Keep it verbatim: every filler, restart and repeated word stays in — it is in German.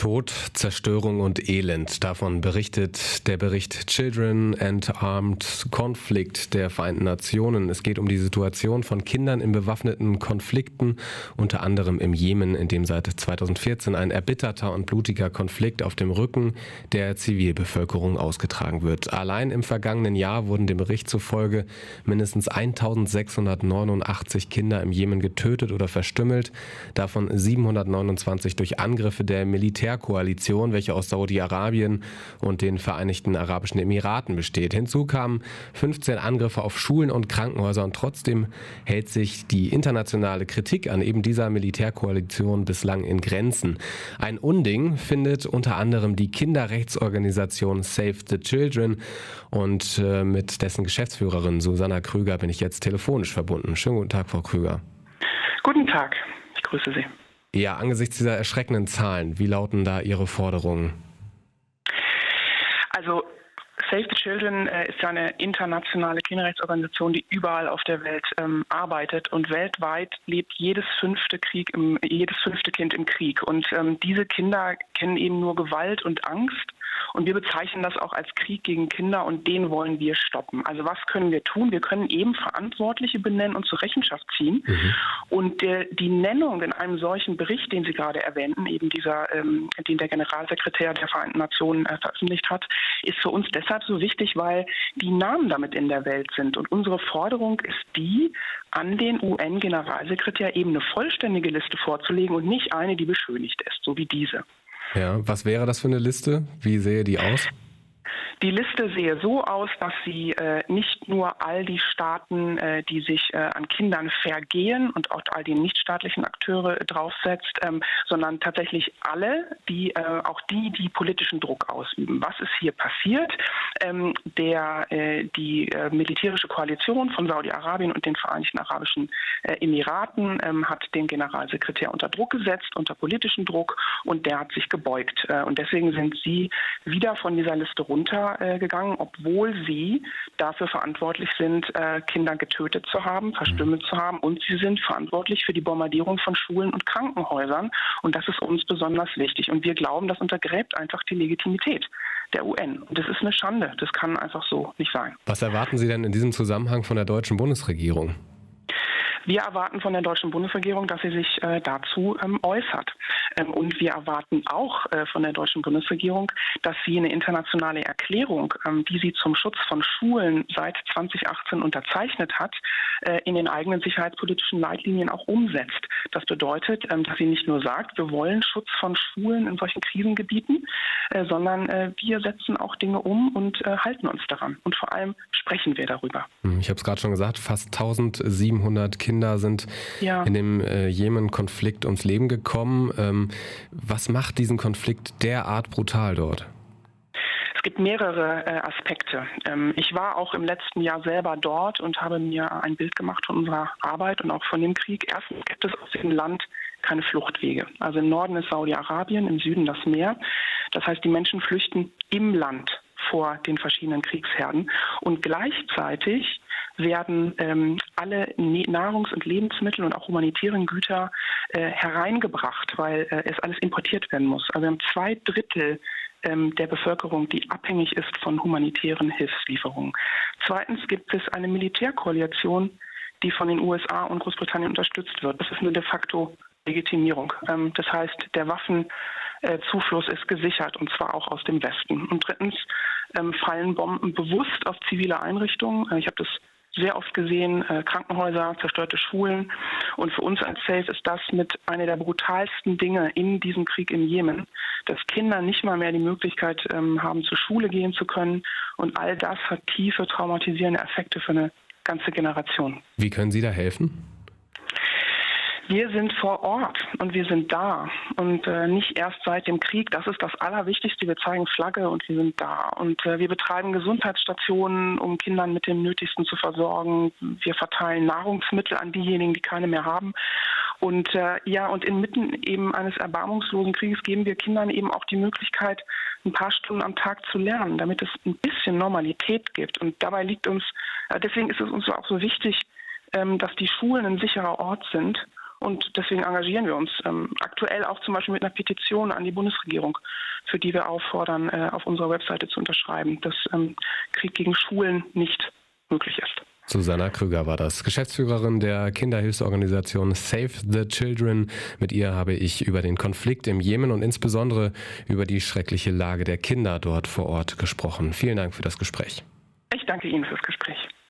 Tod, Zerstörung und Elend. Davon berichtet der Bericht Children and Armed Conflict der Vereinten Nationen. Es geht um die Situation von Kindern in bewaffneten Konflikten, unter anderem im Jemen, in dem seit zweitausendvierzehn ein erbitterter und blutiger Konflikt auf dem Rücken der Zivilbevölkerung ausgetragen wird. Allein im vergangenen Jahr wurden dem Bericht zufolge mindestens eintausendsechshundertneunundachtzig Kinder im Jemen getötet oder verstümmelt, davon siebenhundertneunundzwanzig durch Angriffe der Militärkoalition, welche aus Saudi-Arabien und den Vereinigten Arabischen Emiraten besteht. Hinzu kamen fünfzehn Angriffe auf Schulen und Krankenhäuser und trotzdem hält sich die internationale Kritik an eben dieser Militärkoalition bislang in Grenzen. Ein Unding findet unter anderem die Kinderrechtsorganisation Save the Children und äh, mit dessen Geschäftsführerin Susanna Krüger bin ich jetzt telefonisch verbunden. Schönen guten Tag, Frau Krüger. Guten Tag, ich grüße Sie. Ja, angesichts dieser erschreckenden Zahlen, wie lauten da Ihre Forderungen? Also Save the Children äh, ist ja eine internationale Kinderrechtsorganisation, die überall auf der Welt ähm, arbeitet, und weltweit lebt jedes fünfte Krieg im, jedes fünfte Kind im Krieg. Und ähm, diese Kinder kennen eben nur Gewalt und Angst. Und wir bezeichnen das auch als Krieg gegen Kinder, und den wollen wir stoppen. Also was können wir tun? Wir können eben Verantwortliche benennen und zur Rechenschaft ziehen. Mhm. Und der, die Nennung in einem solchen Bericht, den Sie gerade erwähnten, eben dieser, ähm, den der Generalsekretär der Vereinten Nationen äh, veröffentlicht hat, ist für uns deshalb so wichtig, weil die Namen damit in der Welt sind. Und unsere Forderung ist die, an den U N-Generalsekretär eben eine vollständige Liste vorzulegen und nicht eine, die beschönigt ist, so wie diese. Ja, was wäre das für eine Liste? Wie sähe die aus? Die Liste sehe so aus, dass sie äh, nicht nur all die Staaten, äh, die sich äh, an Kindern vergehen, und auch all die nichtstaatlichen Akteure äh, draufsetzt, ähm, sondern tatsächlich alle, die äh, auch die, die politischen Druck ausüben. Was ist hier passiert? Ähm, der, äh, die äh, militärische Koalition von Saudi-Arabien und den Vereinigten Arabischen äh, Emiraten ähm, hat den Generalsekretär unter Druck gesetzt, unter politischen Druck, und der hat sich gebeugt. Äh, und deswegen sind sie wieder von dieser Liste runtergegangen, obwohl sie dafür verantwortlich sind, Kinder getötet zu haben, verstümmelt zu haben, und sie sind verantwortlich für die Bombardierung von Schulen und Krankenhäusern, und das ist uns besonders wichtig, und wir glauben, das untergräbt einfach die Legitimität der U N, und das ist eine Schande, das kann einfach so nicht sein. Was erwarten Sie denn in diesem Zusammenhang von der deutschen Bundesregierung? Wir erwarten von der deutschen Bundesregierung, dass sie sich äh, dazu ähm, äußert. Ähm, und wir erwarten auch äh, von der deutschen Bundesregierung, dass sie eine internationale Erklärung, ähm, die sie zum Schutz von Schulen seit zweitausendachtzehn unterzeichnet hat, äh, in den eigenen sicherheitspolitischen Leitlinien auch umsetzt. Das bedeutet, ähm, dass sie nicht nur sagt, wir wollen Schutz von Schulen in solchen Krisengebieten, äh, sondern äh, wir setzen auch Dinge um und äh, halten uns daran. Und vor allem sprechen wir darüber. Ich habe es gerade schon gesagt, fast eintausendsiebenhundert Kinder sind ja. in dem äh, Jemen-Konflikt ums Leben gekommen. Ähm, was macht diesen Konflikt derart brutal dort? Es gibt mehrere äh, Aspekte. Ähm, ich war auch im letzten Jahr selber dort und habe mir ein Bild gemacht von unserer Arbeit und auch von dem Krieg. Erstens gibt es aus dem Land keine Fluchtwege. Also im Norden ist Saudi-Arabien, im Süden das Meer. Das heißt, die Menschen flüchten im Land vor den verschiedenen Kriegsherden, und gleichzeitig werden ähm, alle Nahrungs- und Lebensmittel und auch humanitären Güter äh, hereingebracht, weil äh, es alles importiert werden muss. Also wir haben zwei Drittel ähm, der Bevölkerung, die abhängig ist von humanitären Hilfslieferungen. Zweitens gibt es eine Militärkoalition, die von den U S A und Großbritannien unterstützt wird. Das ist eine de facto Legitimierung. Ähm, das heißt, der Waffenzufluss ist gesichert, und zwar auch aus dem Westen. Und drittens ähm, fallen Bomben bewusst auf zivile Einrichtungen. Äh, ich habe das sehr oft gesehen, äh, Krankenhäuser, zerstörte Schulen. Und für uns als Safe ist das mit einer der brutalsten Dinge in diesem Krieg im Jemen, dass Kinder nicht mal mehr die Möglichkeit ähm, haben, zur Schule gehen zu können. Und all das hat tiefe traumatisierende Effekte für eine ganze Generation. Wie können Sie da helfen? Wir sind vor Ort und wir sind da, und äh, nicht erst seit dem Krieg. Das ist das Allerwichtigste. Wir zeigen Flagge und wir sind da. Und äh, wir betreiben Gesundheitsstationen, um Kindern mit dem Nötigsten zu versorgen. Wir verteilen Nahrungsmittel an diejenigen, die keine mehr haben. Und äh, ja, und inmitten eben eines erbarmungslosen Krieges geben wir Kindern eben auch die Möglichkeit, ein paar Stunden am Tag zu lernen, damit es ein bisschen Normalität gibt. Und dabei liegt uns, äh, deswegen ist es uns auch so wichtig, ähm, dass die Schulen ein sicherer Ort sind. und deswegen engagieren wir uns ähm, aktuell auch zum Beispiel mit einer Petition an die Bundesregierung, für die wir auffordern, äh, auf unserer Webseite zu unterschreiben, dass ähm, Krieg gegen Schulen nicht möglich ist. Susanna Krüger war das, Geschäftsführerin der Kinderhilfsorganisation Save the Children. Mit ihr habe ich über den Konflikt im Jemen und insbesondere über die schreckliche Lage der Kinder dort vor Ort gesprochen. Vielen Dank für das Gespräch. Ich danke Ihnen fürs Gespräch.